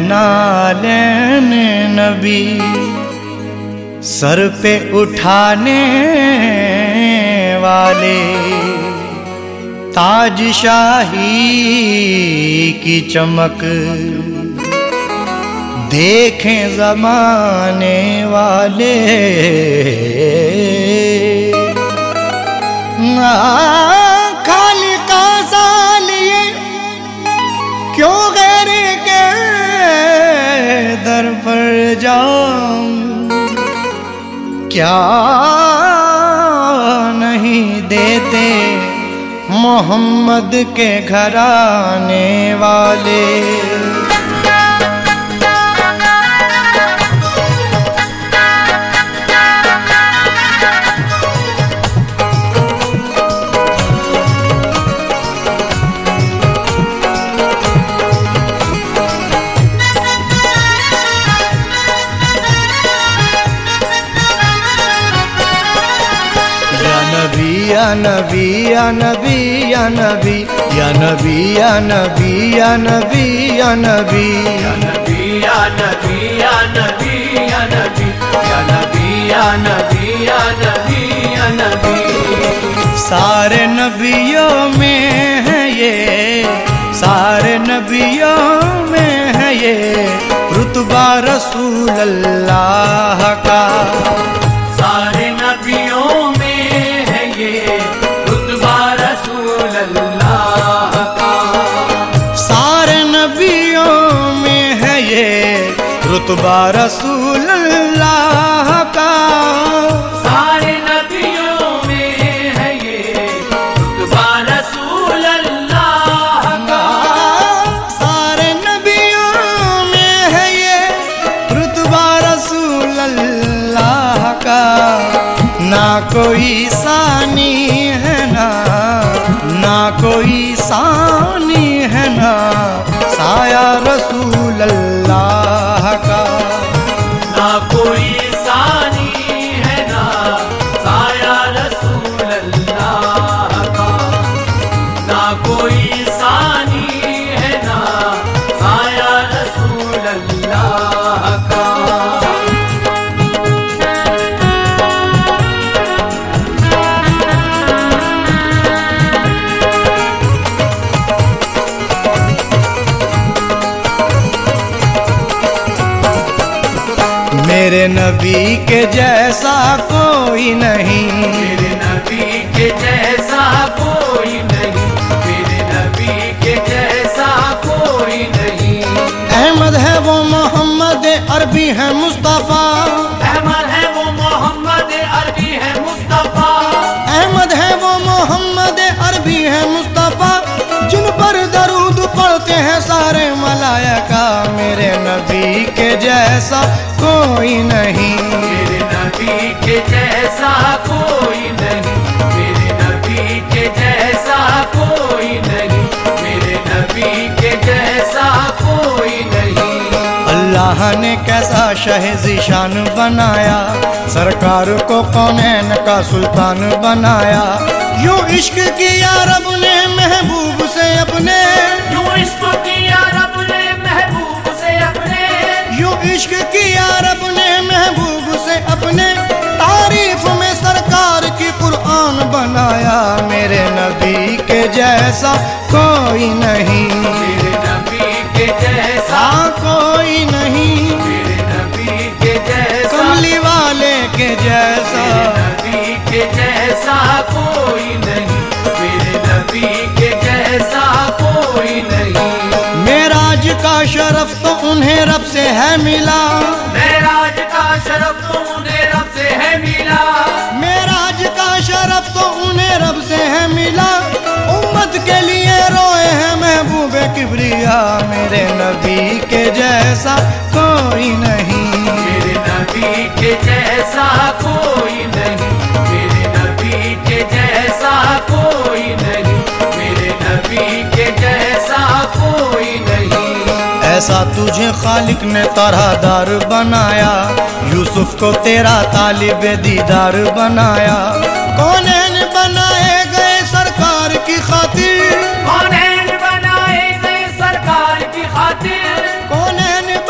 नालेन नबी, sir पे उठाने वाले, ताज शाही की चमक देखें ज़माने वाले। खालिका सालिए क्यों गैर के दर पर जाऊं, क्या नहीं देते मोहम्मद के घराने वाले। या नबी या नबी या नबी या नबी या नबी या नबी या नबी या नबी या नबी या नबी या नबी या नबी या नबी या नबी या नबी। सारे नबियों में है ये, सारे नबियों में है ये रुतबा रसूल अल्लाह का। सारे नबियों में है ये रुतबा रसूल अल्लाह का। सारे नबियों में है ये रुतबा रसूल अल्लाह का। सारे नबियों में है ये रुतबा रसूल अल्लाह का। सारे नबियों में है ये रुतबा रसूल अल्लाह का। ना कोई सानी है ना कोई सानी है ना साया रसूल अल्लाह का। ना कोई सानी है ना साया रसूल अल्लाह का। ना कोई सानी है ना साया रसूल अल्लाह का। मेरे नबी के जैसा कोई नहीं, मेरे नबी के जैसा कोई नहीं, मेरे नबी के जैसा कोई नहीं। अहमद है वो मोहम्मद अरबी है मुस्तफ़ा, अहमद है वो मोहम्मद अरबी है मुस्तफ़ा। अहमद है वो मोहम्मद अरबी है मुस्तफ़ा, जिन पर दरूद पढ़ते हैं सारे मलाइका। मेरे नबी के जैसा कोई नहीं, मेरे नबी के जैसा कोई नहीं, मेरे नबी के जैसा कोई नहीं, मेरे नबी के जैसा कोई नहीं। अल्लाह ने कैसा शहज़ीशान बनाया, सरकार को कौनैन का सुल्तान बनाया। यूं इश्क किया रब ने महबूब से अपने, यूं इश्क किया रब ने महबूब से अपने, यूं इश्क किया रब ने महबूब से अपने। तारीफ में सरकार की कुरान बनाया। मेरे नबी के जैसा कोई नहीं, मेरे नबी के जैसा कोई नहीं, मेरे नबी के जैसा, कमली वाले के जैसा, मेरे नबी के जैसा कोई नहीं, मेरे नबी के जैसा कोई नहीं। मेराज का शरफ तो उन्हें रब से है मिला, मेराज का शरफ तो उन्हें रब से है मिला। मेराज का शरफ तो उन्हें रब से है मिला। उम्मत के लिए रोए हैं महबूबे किबरिया। मेरे नबी के जैसा कोई नहीं, मेरे नबी के जैसा कोई नहीं, मेरे नबी के जैसा कोई नहीं, मेरे नबी के जैसा कोई नहीं। ऐसा तुझे खालिक ने तरहदार बनाया, यूसुफ को तेरा तालिबे दीदार बनाया। कौनैन बनाए गए सरकार की खातिर, कौनैन बनाए गए सरकार की खातिर, कौनैन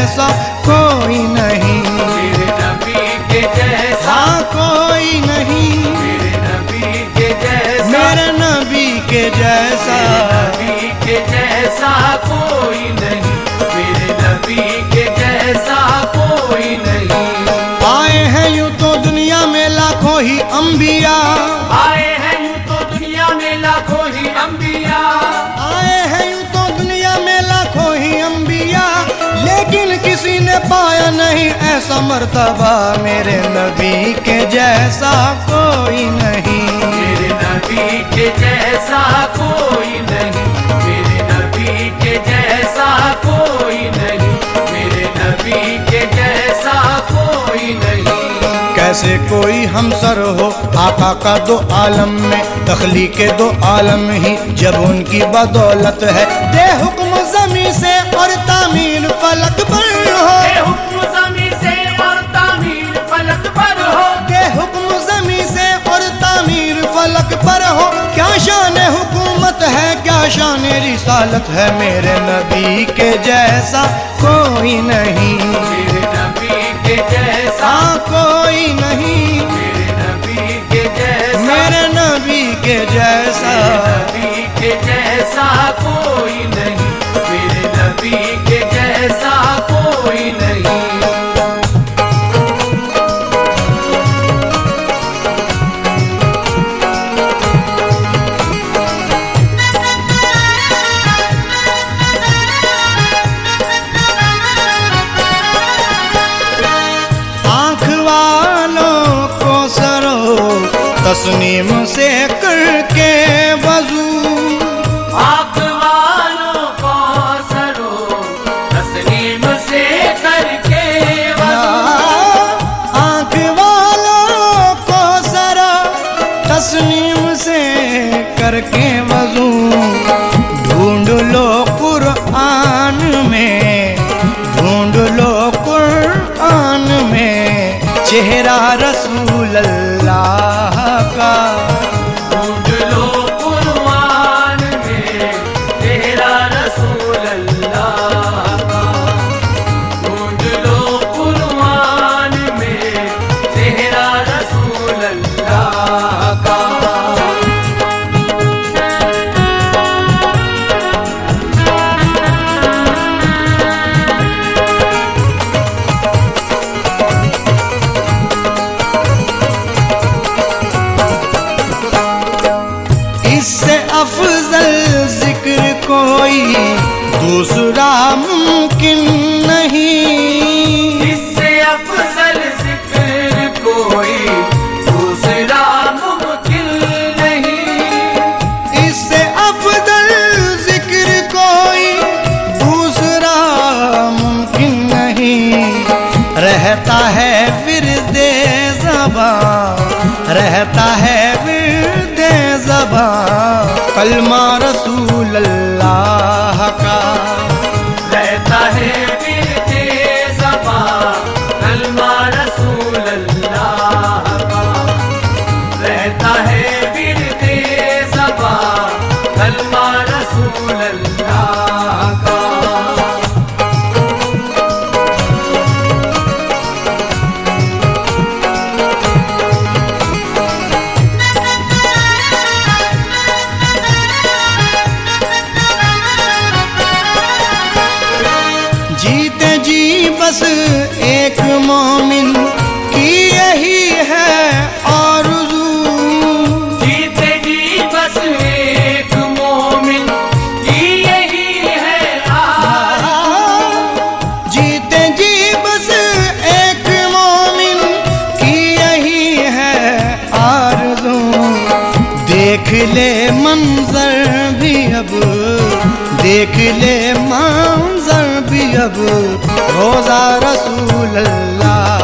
जैसा कोई नहीं, मेरे नबी के जैसा हाँ कोई नहीं, मेरे नबी के जैसा मेरे नबी के जैसा, नबी के जैसा कोई नहीं, मेरे नबी के जैसा कोई नहीं। आए हैं यूं तो दुनिया में लाखों ही अंबिया, आए हैं यूं तो दुनिया में लाखों ही अंबिया, आए हैं यूं तो दुनिया में लाखों ही अंबिया, लेकिन किसी ने पाया नहीं ऐसा मर्तबा, मेरे नबी के जैसा कोई नहीं, मेरे नबी के जैसा कोई नहीं, मेरे नबी के जैसा कोई नहीं, मेरे नबी के जैसा कोई नहीं। कैसे कोई हमसर हो आका का दो आलम में, तख्लीक के दो आलम ही जब उनकी बदौलत है, दे हुक्म ज़मीं से और तामीर फलक पर हो, दे हुक्म ज़मीं से और तामीर फलक पर हो, दे हुक्म ज़मीं से और तामीर फलक पर हो, क्या शान हुकूमत है, क्या शान रिसालत है, मेरे नबी के जैसा कोई नहीं, मेरे नबी के जैसा कोई नहीं, मेरे नबी के जैसा, मेरे नबी के जैसा, नबी के जैसा कोई नहीं, मेरे नबी के जैसा कोई नहीं। तस्नीम से करके वजू, आँख वालों को सरो तस्लीम से करके वज़ू, आँख वालों को सरा तस्नीम से करके वजू, ढूंढ लो कुरान में, ढूंढ लो कुरान में चेहरा रसूल अल्लाह का, ढूंढ लो कुरान में तेरा रसूल अल्लाह का, ढूंढ लो कुरान में तेरा रसूल अल्लाह का। इससे अफजल जिक्र कोई दूसरा मुमकिन नहीं, इससे अफजल जिक्र कोई दूसरा मुमकिन नहीं, इससे अफजल जिक्र कोई दूसरा मुमकिन नहीं, रहता है विर्दे ज़बां, रहता है विर्दे ज़बां कलमा रसूल अल्लाह का, रहता है विर्दे ज़बां कलमा रसूल अल्लाह का, रहता है विर्दे ज़बां कलमा रसूल अल्लाह का। जीते जी बस एक मोमिन की यही है आरज़ू, जीते जी बस एक मोमिन की यही है आरज़ू, जीते जी बस एक मोमिन की यही है आरज़ू, देख ले मंजर भी अब, देख ले मंजर भी अब रोज़ा रसूल अल्लाह